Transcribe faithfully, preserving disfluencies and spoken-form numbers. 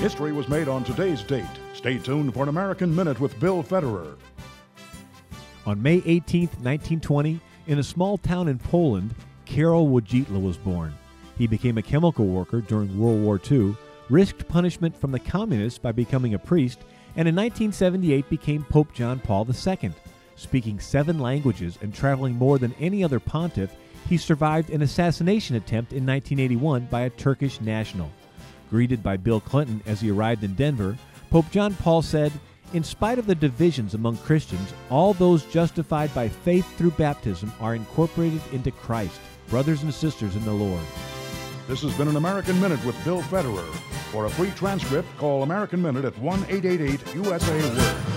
History was made on today's date. Stay tuned for an American Minute with Bill Federer. On May eighteenth, nineteen twenty, in a small town in Poland, Karol Wojtyła was born. He became a chemical worker during World War Two, risked punishment from the communists by becoming a priest, and in nineteen seventy-eight became Pope John Paul the Second. Speaking seven languages and traveling more than any other pontiff, he survived an assassination attempt in nineteen eighty-one by a Turkish national. Greeted by Bill Clinton as he arrived in Denver, Pope John Paul said, "In spite of the divisions among Christians, all those justified by faith through baptism are incorporated into Christ, brothers and sisters in the Lord." This has been an American Minute with Bill Federer. For a free transcript, call American Minute at one eight eight eight U S A Word.